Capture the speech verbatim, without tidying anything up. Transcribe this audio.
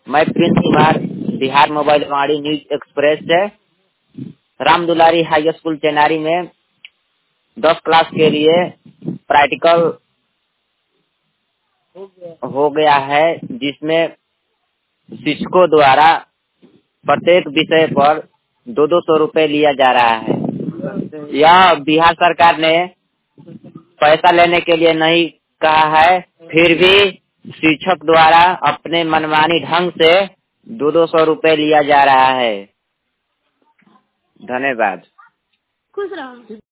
मैं Prince Kumar, Bihar mobile Vani news express से Ram Dulari high school Chenari में दस क्लास के लिए प्रैक्टिकल हो गया है, जिसमें शिक्षकों द्वारा प्रत्येक विषय पर दो दो सौ रुपए लिया जा रहा है। यह बिहार सरकार ने पैसा लेने के लिए नहीं कहा है, फिर भी शिक्षक द्वारा अपने मनमानी ढंग से दो दो सौ रुपए लिया जा रहा है। धन्यवाद। खुश रहो।